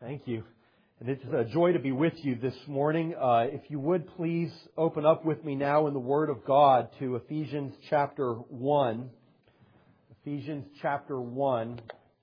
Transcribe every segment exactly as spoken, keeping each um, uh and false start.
Thank you. And it's a joy to be with you this morning. Uh, if you would please open up with me now in the Word of God to Ephesians chapter one. Ephesians chapter one.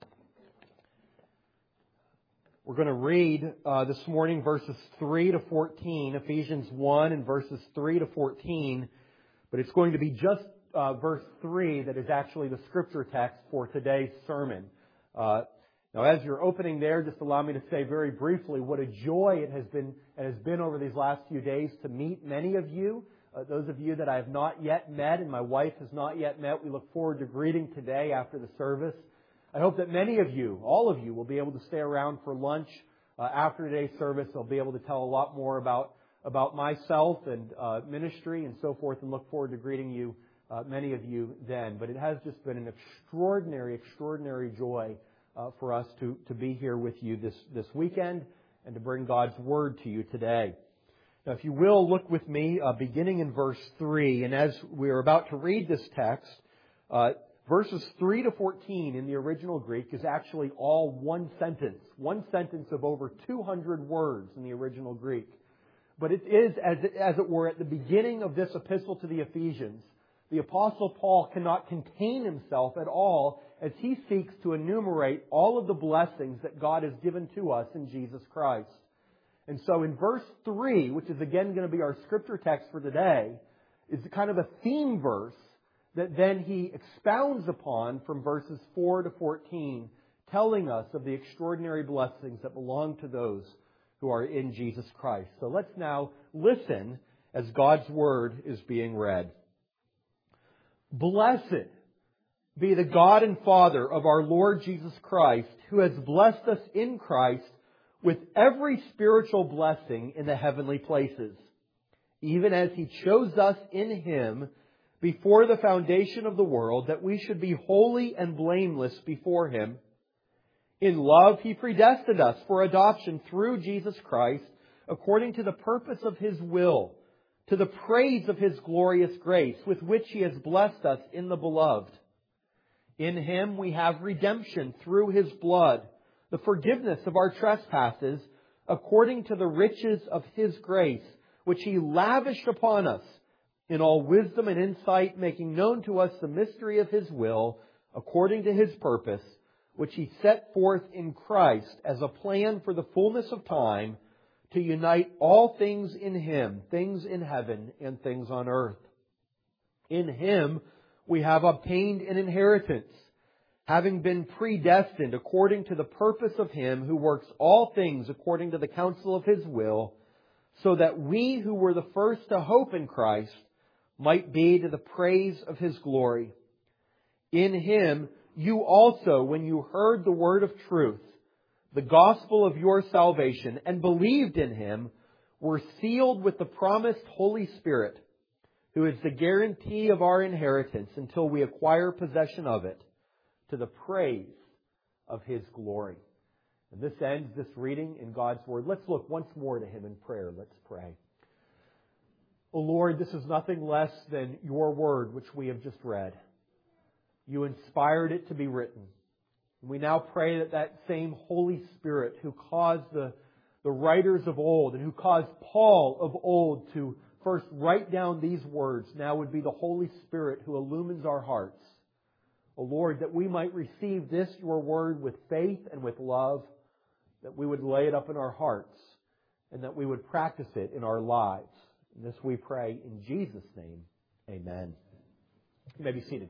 We're going to read uh, this morning verses three to fourteen. Ephesians one and verses three to fourteen. But it's going to be just uh, verse three that is actually the scripture text for today's sermon. Uh, Now, as you're opening there, just allow me to say very briefly what a joy it has been it has been over these last few days to meet many of you. Uh, those of you that I have not yet met and my wife has not yet met, we look forward to greeting today after the service. I hope that many of you, all of you, will be able to stay around for lunch uh, after today's service. I'll be able to tell a lot more about, about myself and uh, ministry and so forth, and look forward to greeting you, uh, many of you, then. But it has just been an extraordinary, extraordinary joy Uh, for us to, to be here with you this, this weekend and to bring God's Word to you today. Now, if you will, look with me uh, beginning in verse three. And as we are about to read this text, uh, verses three to fourteen in the original Greek is actually all one sentence. One sentence of over two hundred words in the original Greek. But it is, as it, as it were, at the beginning of this epistle to the Ephesians, the Apostle Paul cannot contain himself at all as he seeks to enumerate all of the blessings that God has given to us in Jesus Christ. And so in verse three, which is again going to be our scripture text for today, is kind of a theme verse that then he expounds upon from verses four to fourteen, telling us of the extraordinary blessings that belong to those who are in Jesus Christ. So let's now listen as God's Word is being read. Blessed be the God and Father of our Lord Jesus Christ, who has blessed us in Christ with every spiritual blessing in the heavenly places, even as He chose us in Him before the foundation of the world, that we should be holy and blameless before Him. In love He predestined us for adoption through Jesus Christ, according to the purpose of His will, to the praise of His glorious grace, with which He has blessed us in the Beloved. In Him we have redemption through His blood, the forgiveness of our trespasses, according to the riches of His grace, which He lavished upon us in all wisdom and insight, making known to us the mystery of His will, according to His purpose, which He set forth in Christ as a plan for the fullness of time, to unite all things in Him, things in heaven and things on earth. In Him we have obtained an inheritance, having been predestined according to the purpose of Him who works all things according to the counsel of His will, so that we who were the first to hope in Christ might be to the praise of His glory. In Him you also, when you heard the word of truth, the gospel of your salvation, and believed in Him, were sealed with the promised Holy Spirit, who is the guarantee of our inheritance until we acquire possession of it, to the praise of His glory. And this ends this reading in God's Word. Let's look once more to Him in prayer. Let's pray. O Lord, this is nothing less than Your Word, which we have just read. You inspired it to be written. We now pray that that same Holy Spirit who caused the, the writers of old and who caused Paul of old to first write down these words now would be the Holy Spirit who illumines our hearts. O Lord, that we might receive this, Your Word, with faith and with love, that we would lay it up in our hearts and that we would practice it in our lives. And this we pray in Jesus' name. Amen. You may be seated.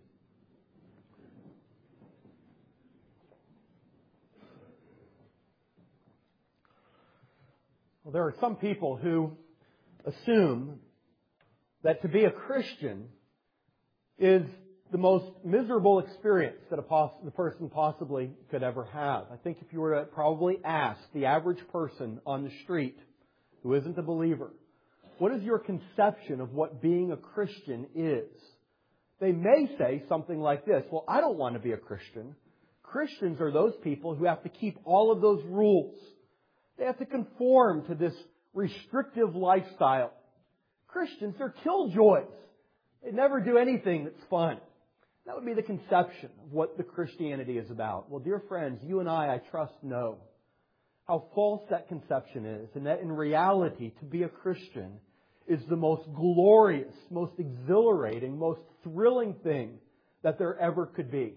Well, there are some people who assume that to be a Christian is the most miserable experience that a poss- the person possibly could ever have. I think if you were to probably ask the average person on the street who isn't a believer, what is your conception of what being a Christian is? They may say something like this: well, I don't want to be a Christian. Christians are those people who have to keep all of those rules. They have to conform to this restrictive lifestyle. Christians are killjoys. They never do anything that's fun. That would be the conception of what the Christianity is about. Well, dear friends, you and I, I trust, know how false that conception is, and that in reality, to be a Christian is the most glorious, most exhilarating, most thrilling thing that there ever could be.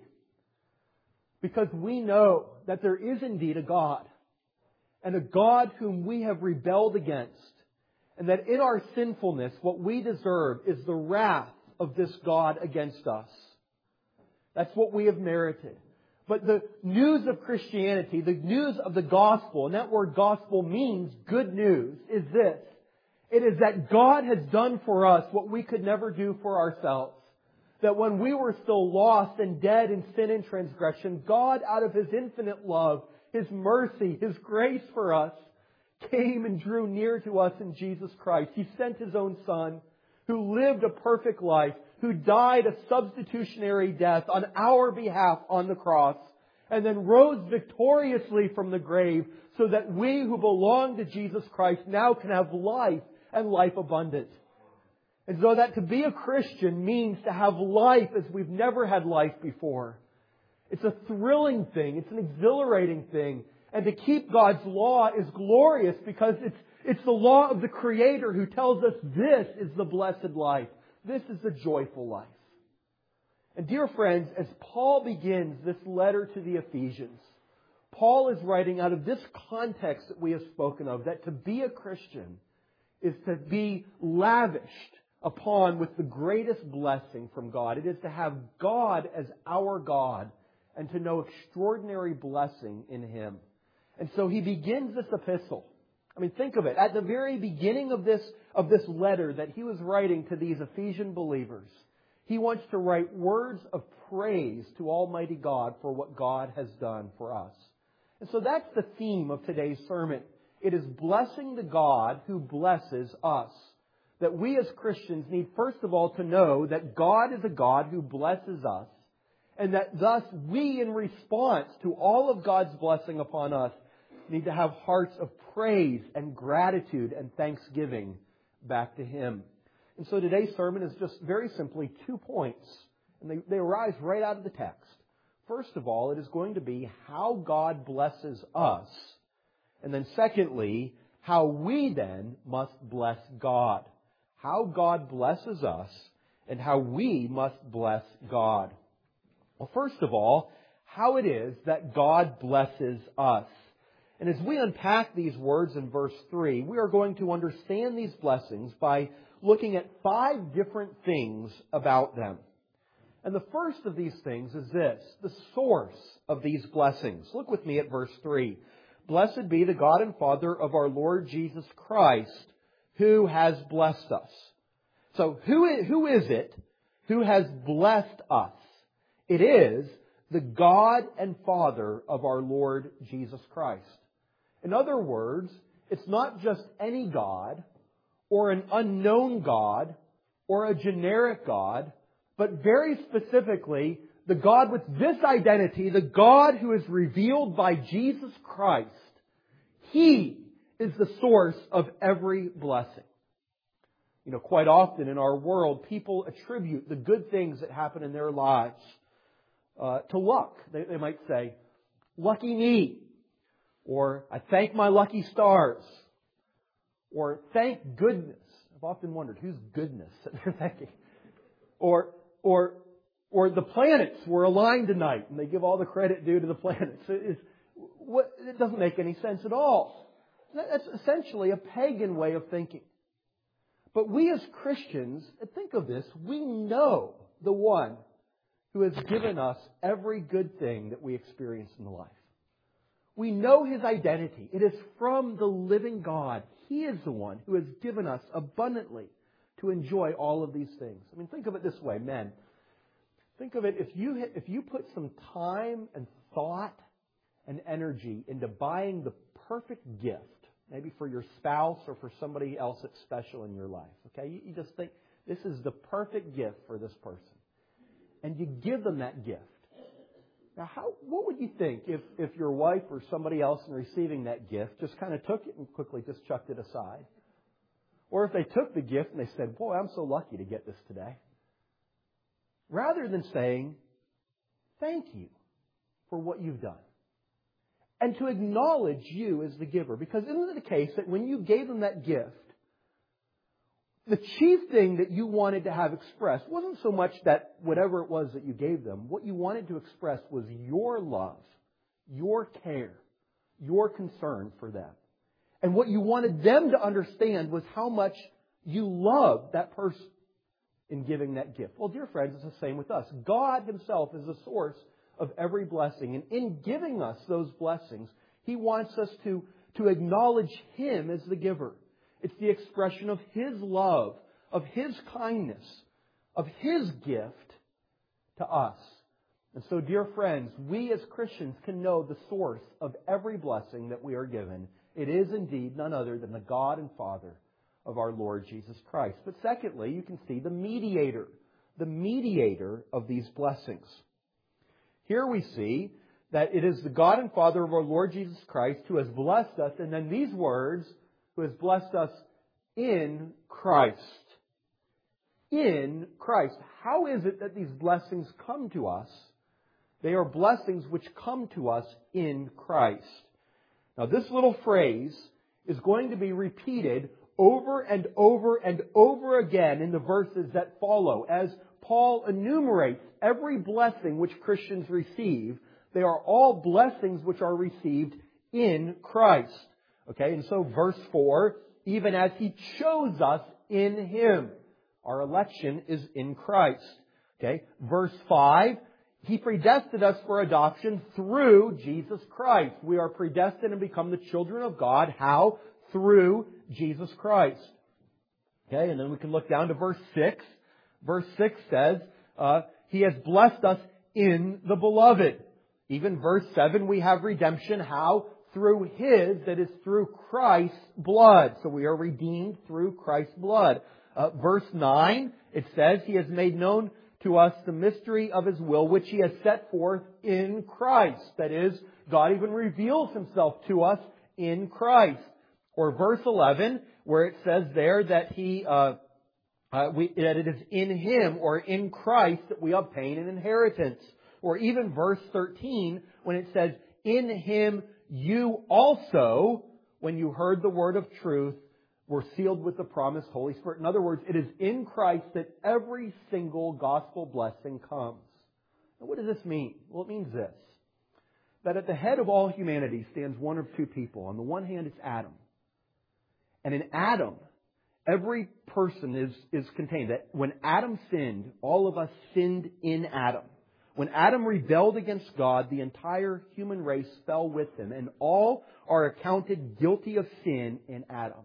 Because we know that there is indeed a God, and a God whom we have rebelled against, and that in our sinfulness, what we deserve is the wrath of this God against us. That's what we have merited. But the news of Christianity, the news of the gospel, and that word gospel means good news, is this. It is that God has done for us what we could never do for ourselves. That when we were still lost and dead in sin and transgression, God, out of His infinite love, His mercy, His grace for us, came and drew near to us in Jesus Christ. He sent His own Son, who lived a perfect life, who died a substitutionary death on our behalf on the cross, and then rose victoriously from the grave so that we who belong to Jesus Christ now can have life and life abundant. And so that to be a Christian means to have life as we've never had life before. It's a thrilling thing. It's an exhilarating thing. And to keep God's law is glorious because it's, it's the law of the Creator who tells us this is the blessed life. This is the joyful life. And dear friends, as Paul begins this letter to the Ephesians, Paul is writing out of this context that we have spoken of, that to be a Christian is to be lavished upon with the greatest blessing from God. It is to have God as our God and to know extraordinary blessing in Him. And so he begins this epistle. I mean, think of it. At the very beginning of this, of this letter that he was writing to these Ephesian believers, he wants to write words of praise to Almighty God for what God has done for us. And so that's the theme of today's sermon. It is blessing the God who blesses us. That we as Christians need first of all to know that God is a God who blesses us, and that thus we, in response to all of God's blessing upon us, need to have hearts of praise and gratitude and thanksgiving back to Him. And so today's sermon is just very simply two points, and they, they arise right out of the text. First of all, it is going to be how God blesses us, and then secondly, how we then must bless God. How God blesses us and how we must bless God. Well, first of all, how it is that God blesses us. And as we unpack these words in verse three, we are going to understand these blessings by looking at five different things about them. And the first of these things is this, the source of these blessings. Look with me at verse three. Blessed be the God and Father of our Lord Jesus Christ, who has blessed us. So who is, who is it who has blessed us? It is the God and Father of our Lord Jesus Christ. In other words, it's not just any God or an unknown God or a generic God, but very specifically the God with this identity, the God who is revealed by Jesus Christ. He is the source of every blessing. You know, quite often in our world, people attribute the good things that happen in their lives uh, to luck. They, they might say, lucky me. Or, I thank my lucky stars. Or, thank goodness. I've often wondered, whose goodness that they're thanking? Or, or, or the planets were aligned tonight, and they give all the credit due to the planets. It, what, it doesn't make any sense at all. That's essentially a pagan way of thinking. But we as Christians, think of this, we know the one who has given us every good thing that we experience in life. We know His identity. It is from the living God. He is the one who has given us abundantly to enjoy all of these things. I mean, think of it this way, men. Think of it, if you, if you put some time and thought and energy into buying the perfect gift, maybe for your spouse or for somebody else that's special in your life. Okay, you, you just think, this is the perfect gift for this person. And you give them that gift. Now, how, what would you think if, if your wife or somebody else in receiving that gift just kind of took it and quickly just chucked it aside? Or if they took the gift and they said, boy, I'm so lucky to get this today. Rather than saying, thank you for what you've done. and to acknowledge you as the giver. Because isn't it the case that when you gave them that gift, the chief thing that you wanted to have expressed wasn't so much that whatever it was that you gave them. What you wanted to express was your love, your care, your concern for them. And what you wanted them to understand was how much you loved that person in giving that gift. Well, dear friends, it's the same with us. God Himself is the source of every blessing. And in giving us those blessings, He wants us to, to acknowledge Him as the giver. It's the expression of His love, of His kindness, of His gift to us. And so, dear friends, we as Christians can know the source of every blessing that we are given. It is indeed none other than the God and Father of our Lord Jesus Christ. But secondly, you can see the mediator, the mediator of these blessings. Here we see that it is the God and Father of our Lord Jesus Christ who has blessed us, and then these words, who has blessed us in Christ. In Christ. How is it that these blessings come to us? They are blessings which come to us in Christ. Now, this little phrase is going to be repeated over and over and over again in the verses that follow. As Paul enumerates every blessing which Christians receive, they are all blessings which are received in Christ. Okay, and so verse four, even as He chose us in Him. Our election is in Christ. Okay, verse five, He predestined us for adoption through Jesus Christ. We are predestined and become the children of God. How? Through Jesus Christ. Okay, and then we can look down to verse six. Verse six says, uh, He has blessed us in the Beloved. Even verse seven, we have redemption. How? Through His, that is through Christ's blood. So we are redeemed through Christ's blood. Uh, verse nine, it says, He has made known to us the mystery of His will, which He has set forth in Christ. That is, God even reveals Himself to us in Christ. Or verse eleven, where it says there that He, uh, uh, we, that it is in Him or in Christ that we obtain an inheritance. Or even verse thirteen, when it says, in Him you also, when you heard the word of truth, were sealed with the promised Holy Spirit. In other words, it is in Christ that every single gospel blessing comes. Now, what does this mean? Well, it means this. That at the head of all humanity stands one of two people. On the one hand, it's Adam. And in Adam, every person is, is contained. That when Adam sinned, all of us sinned in Adam. When Adam rebelled against God, the entire human race fell with him, and all are accounted guilty of sin in Adam.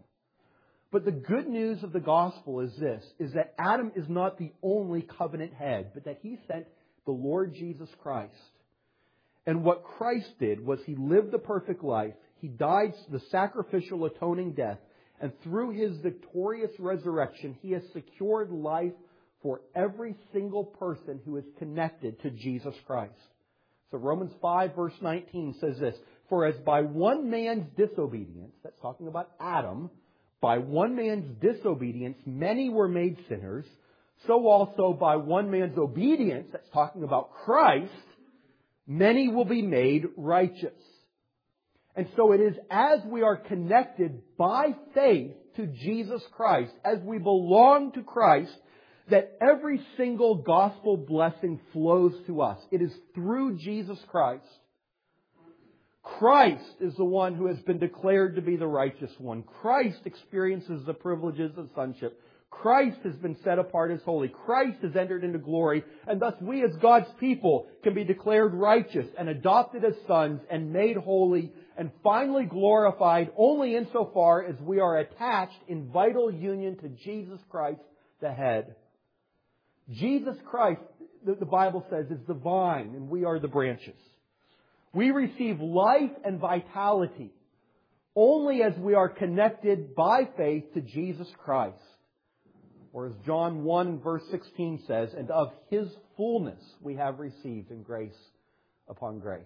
But the good news of the gospel is this, is that Adam is not the only covenant head, but that He sent the Lord Jesus Christ. And what Christ did was He lived the perfect life. He died the sacrificial atoning death. And through His victorious resurrection, He has secured life for every single person who is connected to Jesus Christ. So Romans five verse nineteen says this, for as by one man's disobedience, that's talking about Adam, by one man's disobedience many were made sinners, so also by one man's obedience, that's talking about Christ, many will be made righteous. And so it is as we are connected by faith to Jesus Christ, as we belong to Christ, that every single gospel blessing flows to us. It is through Jesus Christ. Christ is the one who has been declared to be the righteous one. Christ experiences the privileges of sonship. Christ has been set apart as holy. Christ has entered into glory. And thus we as God's people can be declared righteous and adopted as sons and made holy and finally glorified only insofar as we are attached in vital union to Jesus Christ, the head. Jesus Christ, the Bible says, is the vine and we are the branches. We receive life and vitality only as we are connected by faith to Jesus Christ. Or as John one verse sixteen says, and of His fullness we have received in grace upon grace.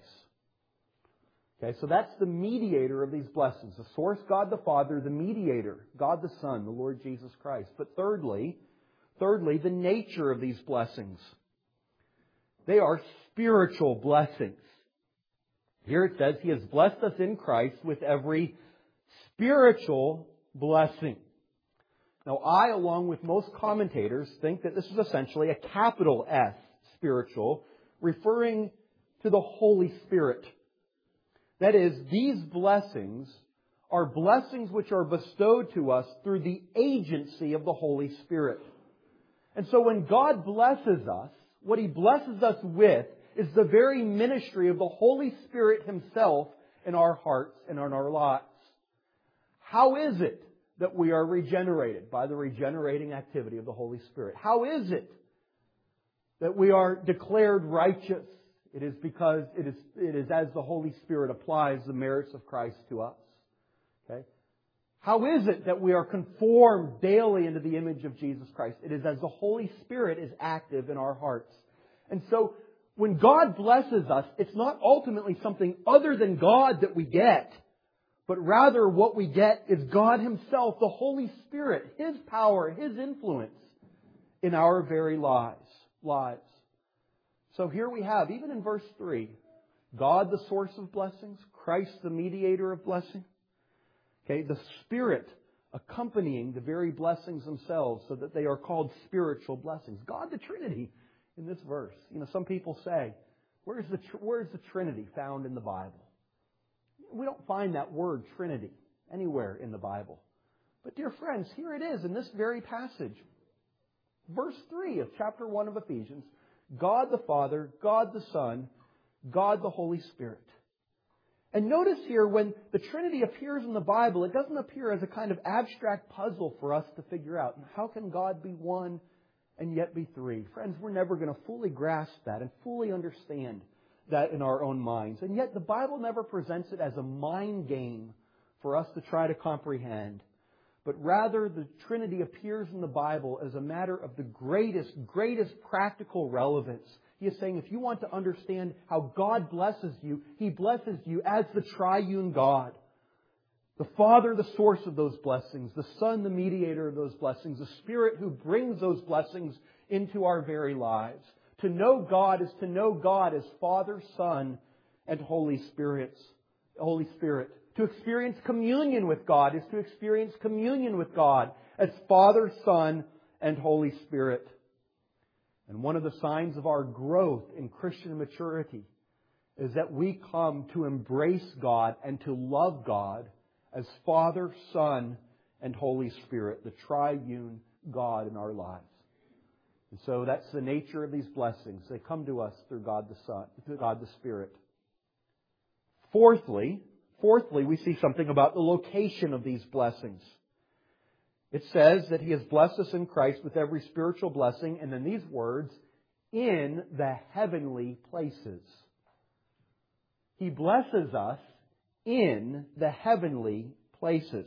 Okay, so that's the mediator of these blessings. The source, God the Father, the mediator, God the Son, the Lord Jesus Christ. But thirdly, Thirdly, the nature of these blessings. They are spiritual blessings. Here it says He has blessed us in Christ with every spiritual blessing. Now, I, along with most commentators, think that this is essentially a capital S, spiritual, referring to the Holy Spirit. That is, these blessings are blessings which are bestowed to us through the agency of the Holy Spirit. And so when God blesses us, what He blesses us with is the very ministry of the Holy Spirit Himself in our hearts and in our lives. How is it that we are regenerated? By the regenerating activity of the Holy Spirit. How is it that we are declared righteous? It is because it is, it is as the Holy Spirit applies the merits of Christ to us. Okay? How is it that we are conformed daily into the image of Jesus Christ? It is as the Holy Spirit is active in our hearts. And so, when God blesses us, it's not ultimately something other than God that we get, but rather what we get is God Himself, the Holy Spirit, His power, His influence in our very lives. lives. So here we have, even in verse three, God the source of blessings, Christ the mediator of blessing. Okay, the Spirit accompanying the very blessings themselves so that they are called spiritual blessings. God the Trinity in this verse. You know, some people say, where's the, where's the Trinity found in the Bible? We don't find that word Trinity anywhere in the Bible. But dear friends, here it is in this very passage. Verse three of chapter one of Ephesians. God the Father, God the Son, God the Holy Spirit. And notice here, when the Trinity appears in the Bible, it doesn't appear as a kind of abstract puzzle for us to figure out. How can God be one and yet be three? Friends, we're never going to fully grasp that and fully understand that in our own minds. And yet the Bible never presents it as a mind game for us to try to comprehend. But rather, the Trinity appears in the Bible as a matter of the greatest, greatest practical relevance. He is saying if you want to understand how God blesses you, He blesses you as the triune God. The Father, the source of those blessings. The Son, the mediator of those blessings. The Spirit who brings those blessings into our very lives. To know God is to know God as Father, Son, and Holy Spirit. Holy Spirit. To experience communion with God is to experience communion with God as Father, Son, and Holy Spirit. And one of the signs of our growth in Christian maturity is that we come to embrace God and to love God as Father, Son, and Holy Spirit, the triune God in our lives. And so that's the nature of these blessings. They come to us through God the Son, through God the Spirit. Fourthly, fourthly, we see something about the location of these blessings. It says that He has blessed us in Christ with every spiritual blessing, and then these words, in the heavenly places. He blesses us in the heavenly places.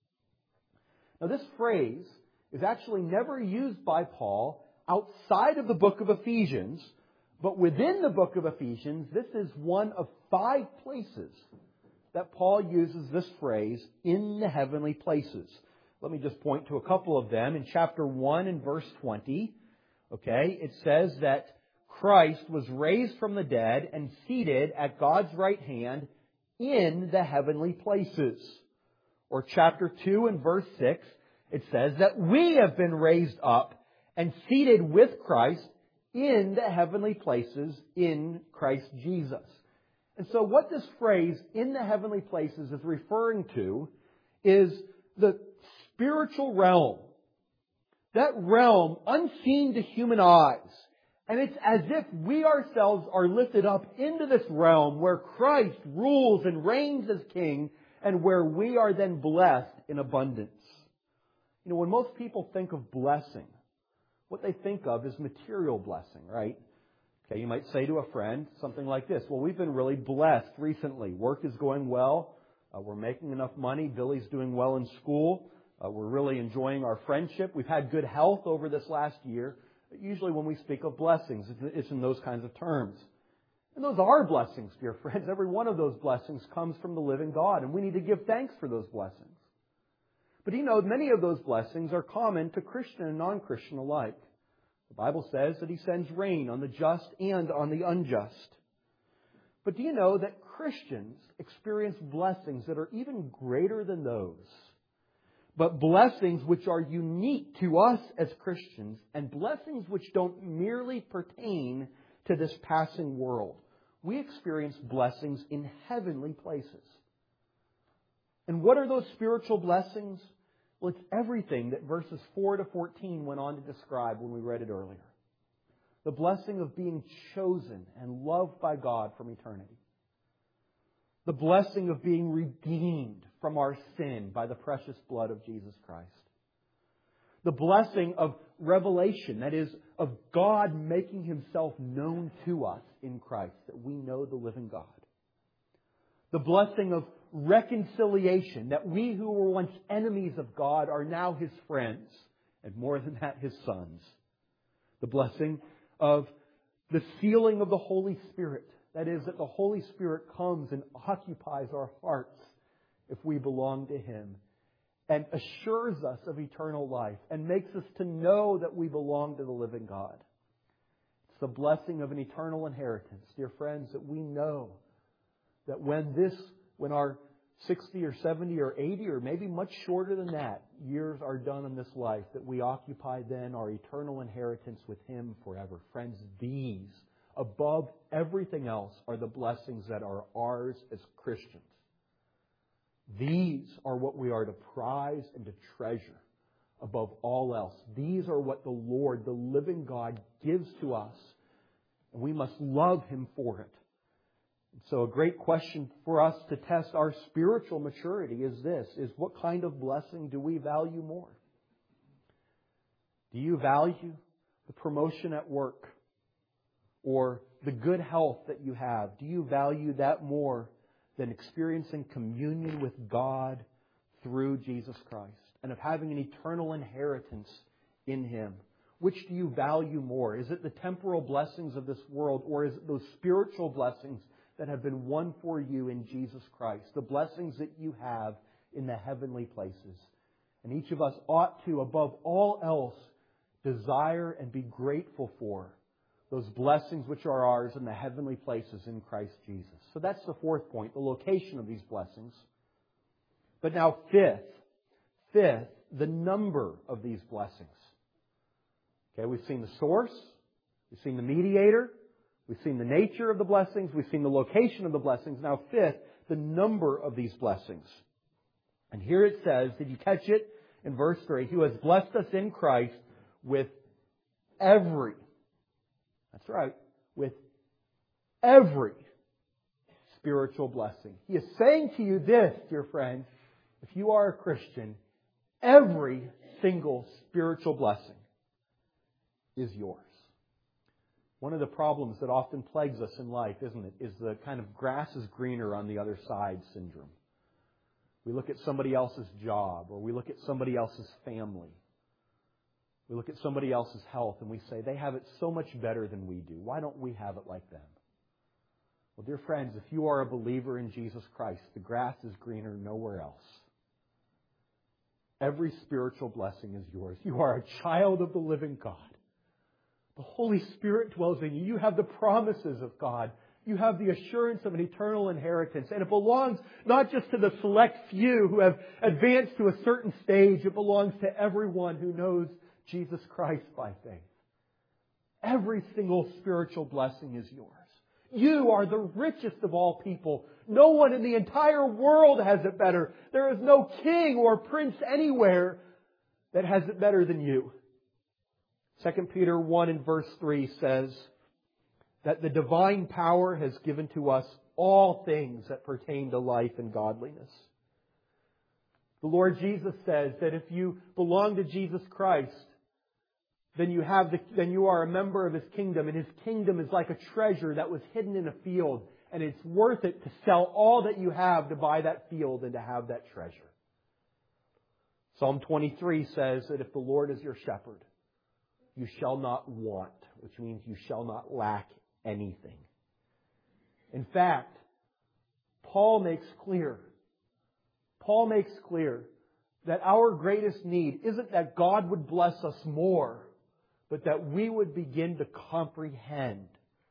Now this phrase is actually never used by Paul outside of the book of Ephesians, but within the book of Ephesians, this is one of five places that Paul uses this phrase, in the heavenly places. Let me just point to a couple of them. In chapter one and verse twenty, okay, it says that Christ was raised from the dead and seated at God's right hand in the heavenly places. Or chapter two and verse six, it says that we have been raised up and seated with Christ in the heavenly places in Christ Jesus. And so what this phrase, in the heavenly places, is referring to is the spiritual realm. That realm unseen to human eyes. And it's as if we ourselves are lifted up into this realm where Christ rules and reigns as King, and where we are then blessed in abundance. You know, when most people think of blessing, what they think of is material blessing, right? Okay, you might say to a friend something like this, well, we've been really blessed recently. Work is going well. Uh, we're making enough money. Billy's doing well in school. Uh, we're really enjoying our friendship. We've had good health over this last year. Usually when we speak of blessings, it's in those kinds of terms. And those are blessings, dear friends. Every one of those blessings comes from the living God, and we need to give thanks for those blessings. But you know, many of those blessings are common to Christian and non-Christian alike. The Bible says that He sends rain on the just and on the unjust. But do you know that Christians experience blessings that are even greater than those? But blessings which are unique to us as Christians, and blessings which don't merely pertain to this passing world. We experience blessings in heavenly places. And what are those spiritual blessings? Well, it's everything that verses four to fourteen went on to describe when we read it earlier. The blessing of being chosen and loved by God from eternity. The blessing of being redeemed from our sin by the precious blood of Jesus Christ. The blessing of revelation, that is, of God making Himself known to us in Christ, that we know the living God. The blessing of reconciliation, that we who were once enemies of God are now His friends, and more than that, His sons. The blessing of the sealing of the Holy Spirit, that is, that the Holy Spirit comes and occupies our hearts if we belong to Him, and assures us of eternal life, and makes us to know that we belong to the living God. It's the blessing of an eternal inheritance, dear friends, that we know that when this, when our sixty or seventy or eighty or maybe much shorter than that years are done in this life, that we occupy then our eternal inheritance with Him forever. Friends, these, above everything else, are the blessings that are ours as Christians. These are what we are to prize and to treasure above all else. These are what the Lord, the living God, gives to us. And we must love Him for it. So a great question for us to test our spiritual maturity is this, is what kind of blessing do we value more? Do you value the promotion at work or the good health that you have? Do you value that more than experiencing communion with God through Jesus Christ and of having an eternal inheritance in Him? Which do you value more? Is it the temporal blessings of this world, or is it those spiritual blessings that have been won for you in Jesus Christ? The blessings that you have in the heavenly places. And each of us ought to, above all else, desire and be grateful for those blessings which are ours in the heavenly places in Christ Jesus. So that's the fourth point, the location of these blessings. But now fifth, fifth, the number of these blessings. Okay, we've seen the source, we've seen the mediator, we've seen the nature of the blessings, we've seen the location of the blessings. Now fifth, the number of these blessings. And here it says, did you catch it? In verse three, who has blessed us in Christ with every, that's right, with every spiritual blessing. He is saying to you this, dear friends, if you are a Christian, every single spiritual blessing is yours. One of the problems that often plagues us in life, isn't it, is the kind of grass is greener on the other side syndrome. We look at somebody else's job, or we look at somebody else's family. We look at somebody else's health and we say, they have it so much better than we do. Why don't we have it like them? Well, dear friends, if you are a believer in Jesus Christ, the grass is greener nowhere else. Every spiritual blessing is yours. You are a child of the living God. The Holy Spirit dwells in you. You have the promises of God. You have the assurance of an eternal inheritance. And it belongs not just to the select few who have advanced to a certain stage. It belongs to everyone who knows Jesus Christ by faith. Every single spiritual blessing is yours. You are the richest of all people. No one in the entire world has it better. There is no king or prince anywhere that has it better than you. Second Peter one in verse three says that the divine power has given to us all things that pertain to life and godliness. The Lord Jesus says that if you belong to Jesus Christ, then you have the, then you are a member of His kingdom, and His kingdom is like a treasure that was hidden in a field, and it's worth it to sell all that you have to buy that field and to have that treasure. Psalm twenty-three says that if the Lord is your shepherd, you shall not want, which means you shall not lack anything. In fact, Paul makes clear, Paul makes clear that our greatest need isn't that God would bless us more, but that we would begin to comprehend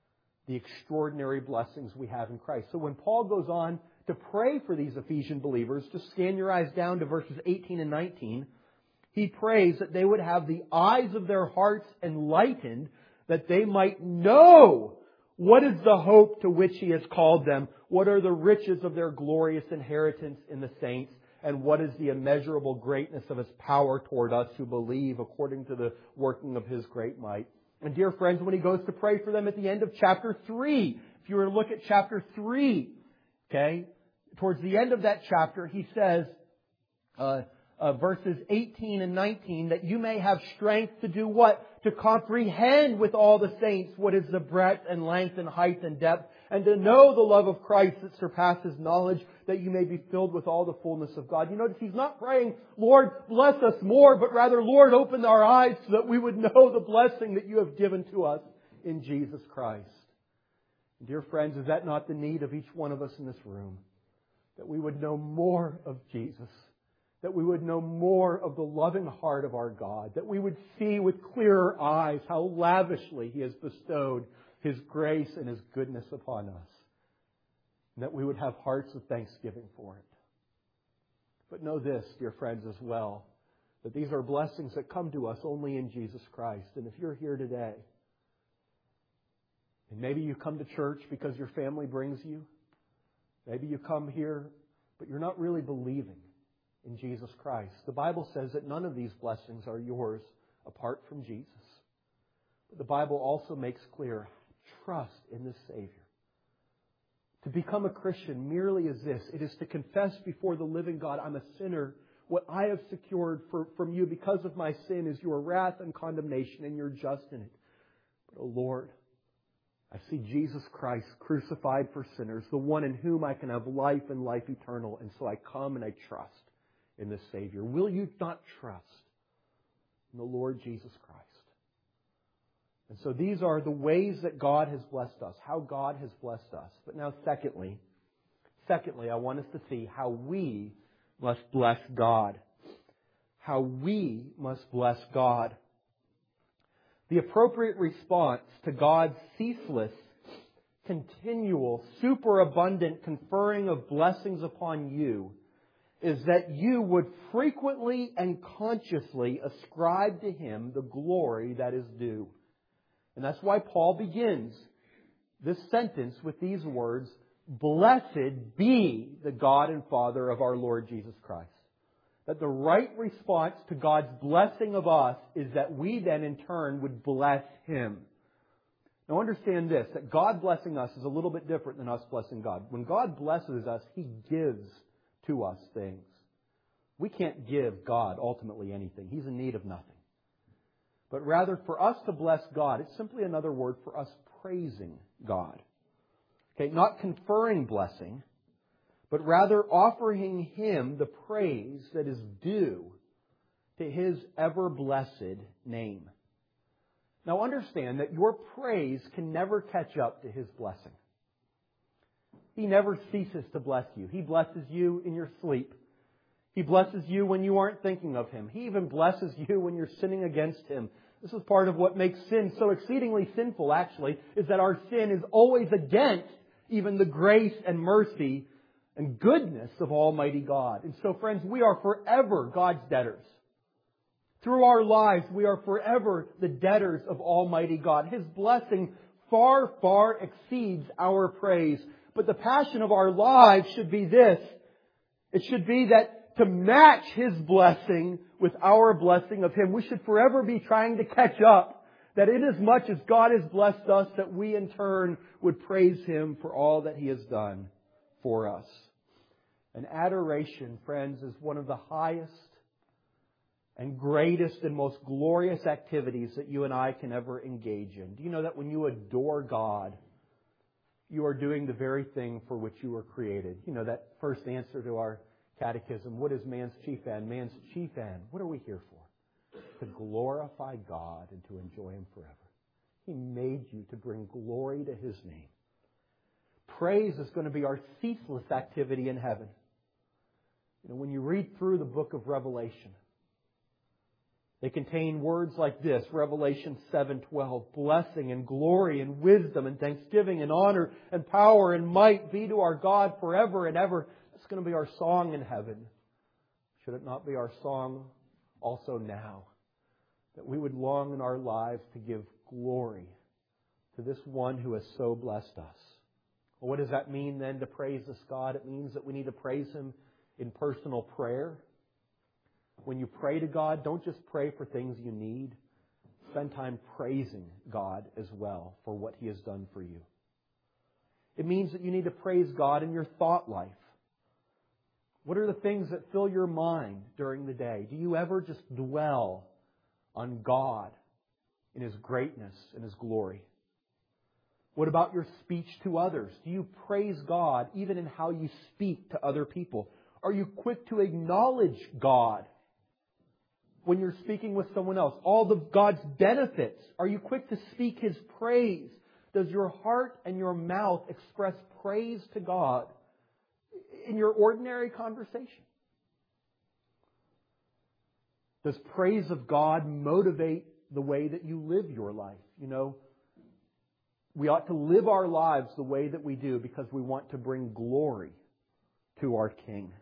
the extraordinary blessings we have in Christ. So when Paul goes on to pray for these Ephesian believers, just scan your eyes down to verses eighteen and nineteen, he prays that they would have the eyes of their hearts enlightened, that they might know what is the hope to which He has called them, what are the riches of their glorious inheritance in the saints, and what is the immeasurable greatness of His power toward us who believe according to the working of His great might. And dear friends, when he goes to pray for them at the end of chapter three, if you were to look at chapter three, okay, towards the end of that chapter, he says, uh, uh, verses eighteen and nineteen, that you may have strength to do what? To comprehend with all the saints what is the breadth and length and height and depth, and to know the love of Christ that surpasses knowledge, that you may be filled with all the fullness of God. You notice he's not praying, Lord, bless us more, but rather, Lord, open our eyes so that we would know the blessing that You have given to us in Jesus Christ. And dear friends, is that not the need of each one of us in this room? That we would know more of Jesus. That we would know more of the loving heart of our God. That we would see with clearer eyes how lavishly He has bestowed His grace and His goodness upon us. And that we would have hearts of thanksgiving for it. But know this, dear friends, as well, that these are blessings that come to us only in Jesus Christ. And if you're here today, and maybe you come to church because your family brings you, maybe you come here, but you're not really believing in Jesus Christ. The Bible says that none of these blessings are yours apart from Jesus. But the Bible also makes clear, trust in the Savior. To become a Christian merely is this. It is to confess before the living God, I'm a sinner. What I have secured for, from You because of my sin is Your wrath and condemnation, and You're just in it. But, oh Lord, I see Jesus Christ crucified for sinners, the one in whom I can have life and life eternal. And so I come and I trust in this Savior. Will you not trust in the Lord Jesus Christ? And so these are the ways that God has blessed us, how God has blessed us. But now secondly, secondly, I want us to see how we must bless God. How we must bless God. The appropriate response to God's ceaseless, continual, superabundant conferring of blessings upon you is that you would frequently and consciously ascribe to Him the glory that is due. And that's why Paul begins this sentence with these words, Blessed be the God and Father of our Lord Jesus Christ. That the right response to God's blessing of us is that we then in turn would bless Him. Now understand this, that God blessing us is a little bit different than us blessing God. When God blesses us, He gives to us things. We can't give God ultimately anything. He's in need of nothing. But rather, for us to bless God, it's simply another word for us praising God. Okay, not conferring blessing, but rather offering Him the praise that is due to His ever-blessed name. Now understand that your praise can never catch up to His blessing. He never ceases to bless you. He blesses you in your sleep. He blesses you when you aren't thinking of Him. He even blesses you when you're sinning against Him. This is part of what makes sin so exceedingly sinful, actually, is that our sin is always against even the grace and mercy and goodness of Almighty God. And so, friends, we are forever God's debtors. Through our lives, we are forever the debtors of Almighty God. His blessing far, far exceeds our praise. But the passion of our lives should be this. It should be that to match His blessing with our blessing of Him, we should forever be trying to catch up. That inasmuch as God has blessed us, that we in turn would praise Him for all that He has done for us. And adoration, friends, is one of the highest and greatest and most glorious activities that you and I can ever engage in. Do you know that when you adore God, you are doing the very thing for which you were created? You know, that first answer to our catechism, what is man's chief end? Man's chief end, what are we here for? To glorify God and to enjoy Him forever. He made you to bring glory to His name. Praise is going to be our ceaseless activity in heaven. You know, when you read through the book of Revelation, They contain words like this, Revelation seven twelve, blessing and glory and wisdom and thanksgiving and honor and power and might be to our God forever and ever. That's going to be our song in heaven. Should it not be our song also now? That we would long in our lives to give glory to this one who has so blessed us. Well, what does that mean then to praise this God? It means that we need to praise Him in personal prayer. When you pray to God, don't just pray for things you need. Spend time praising God as well for what He has done for you. It means that you need to praise God in your thought life. What are the things that fill your mind during the day? Do you ever just dwell on God in His greatness and His glory? What about your speech to others? Do you praise God even in how you speak to other people? Are you quick to acknowledge God when you're speaking with someone else? All the God's benefits. Are you quick to speak His praise? Does your heart and your mouth express praise to God in your ordinary conversation? Does praise of God motivate the way that you live your life? You know, we ought to live our lives the way that we do because we want to bring glory to our King.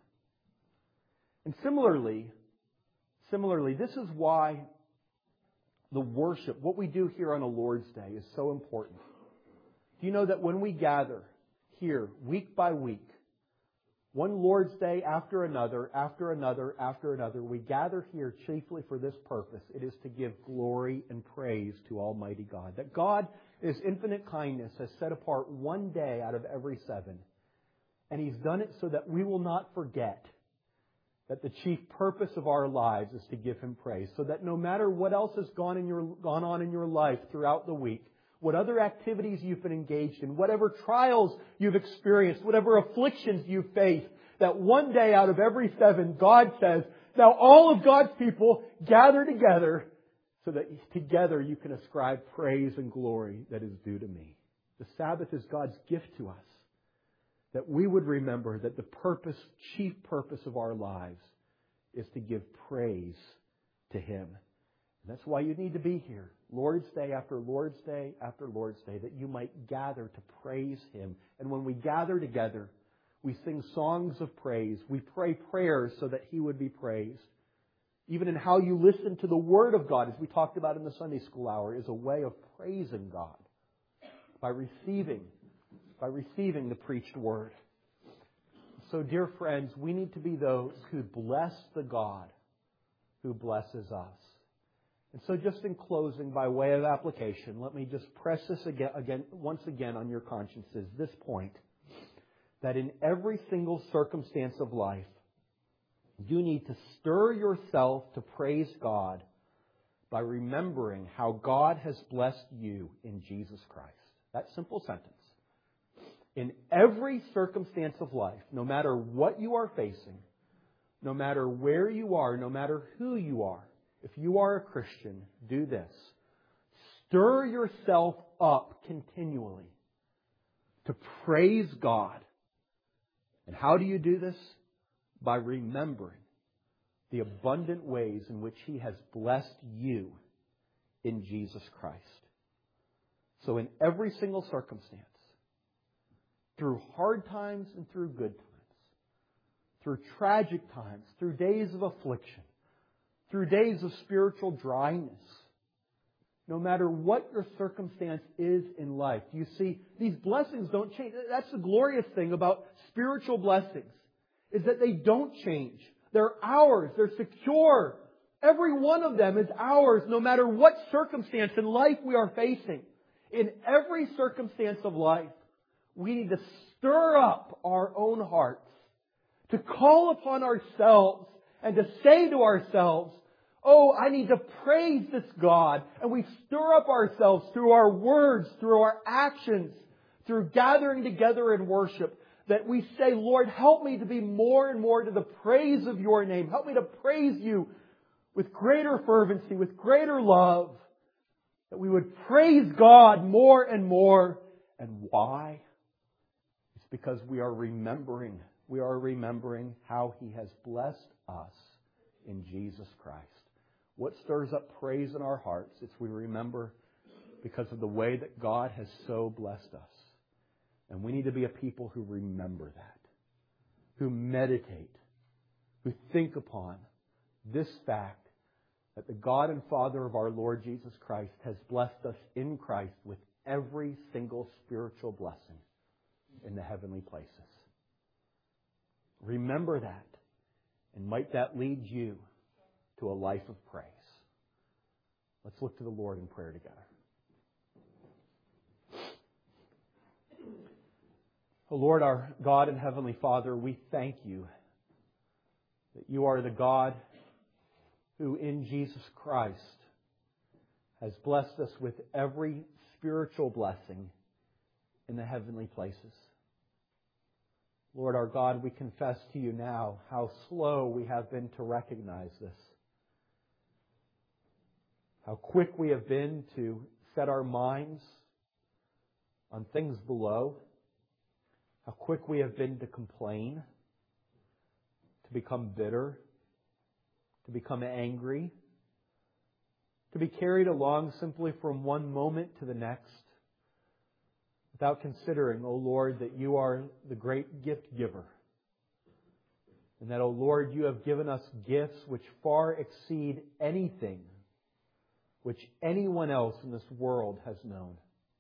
And similarly, similarly, this is why the worship, what we do here on a Lord's Day, is so important. Do you know that when we gather here week by week, one Lord's Day after another, after another, after another, we gather here chiefly for this purpose. It is to give glory and praise to Almighty God. That God, in His infinite kindness, has set apart one day out of every seven. And He's done it so that we will not forget that the chief purpose of our lives is to give Him praise. So that no matter what else has gone, in your, gone on in your life throughout the week, what other activities you've been engaged in, whatever trials you've experienced, whatever afflictions you've faced, that one day out of every seven, God says, now all of God's people gather together so that together you can ascribe praise and glory that is due to me. The Sabbath is God's gift to us, that we would remember that the purpose, chief purpose of our lives is to give praise to Him. And that's why you need to be here, Lord's Day after Lord's Day after Lord's Day, that you might gather to praise Him. And when we gather together, we sing songs of praise. We pray prayers so that He would be praised. Even in how you listen to the Word of God, as we talked about in the Sunday school hour, is a way of praising God by receiving, by receiving the preached Word. So, dear friends, we need to be those who bless the God who blesses us. And so just in closing, by way of application, let me just press this again, again, once again on your consciences, this point, that in every single circumstance of life, you need to stir yourself to praise God by remembering how God has blessed you in Jesus Christ. That simple sentence. In every circumstance of life, no matter what you are facing, no matter where you are, no matter who you are, if you are a Christian, do this. Stir yourself up continually to praise God. And how do you do this? By remembering the abundant ways in which He has blessed you in Jesus Christ. So in every single circumstance, through hard times and through good times, through tragic times, through days of affliction, through days of spiritual dryness, no matter what your circumstance is in life, you see, these blessings don't change. That's the glorious thing about spiritual blessings, is that they don't change. They're ours. They're secure. Every one of them is ours, no matter what circumstance in life we are facing. In every circumstance of life, we need to stir up our own hearts, to call upon ourselves and to say to ourselves, oh, I need to praise this God. And we stir up ourselves through our words, through our actions, through gathering together in worship, that we say, Lord, help me to be more and more to the praise of Your name. Help me to praise You with greater fervency, with greater love. That we would praise God more and more. And why? It's because we are remembering, we are remembering how He has blessed us in Jesus Christ. What stirs up praise in our hearts? It's we remember because of the way that God has so blessed us. And we need to be a people who remember that, who meditate, who think upon this fact that the God and Father of our Lord Jesus Christ has blessed us in Christ with every single spiritual blessing in the heavenly places. Remember that, and might that lead you to a life of praise. Let's look to the Lord in prayer together. O Lord, our God and Heavenly Father, we thank you that you are the God who in Jesus Christ has blessed us with every spiritual blessing in the heavenly places. Lord our God, we confess to you now how slow we have been to recognize this. How quick we have been to set our minds on things below. How quick we have been to complain, to become bitter, to become angry, to be carried along simply from one moment to the next, without considering, O Lord, that you are the great gift giver. And that, O Lord, you have given us gifts which far exceed anything which anyone else in this world has known.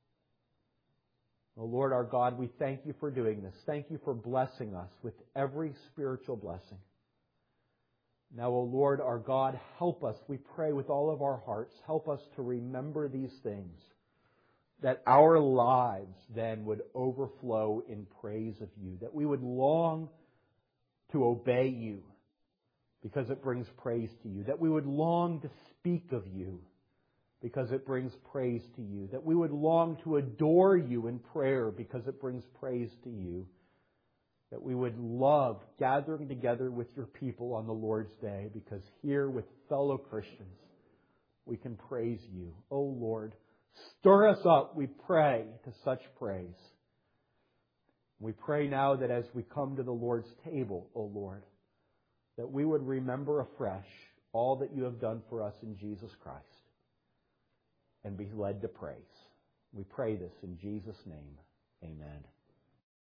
O Lord our God, we thank you for doing this. Thank you for blessing us with every spiritual blessing. Now, O Lord our God, help us, we pray with all of our hearts, help us to remember these things, that our lives then would overflow in praise of you, that we would long to obey you because it brings praise to you, that we would long to speak of you because it brings praise to you, that we would long to adore you in prayer because it brings praise to you, that we would love gathering together with your people on the Lord's Day because here with fellow Christians we can praise you. O Lord, stir us up, we pray, to such praise. We pray now that as we come to the Lord's table, O Lord, that we would remember afresh all that you have done for us in Jesus Christ and be led to praise. We pray this in Jesus' name. Amen.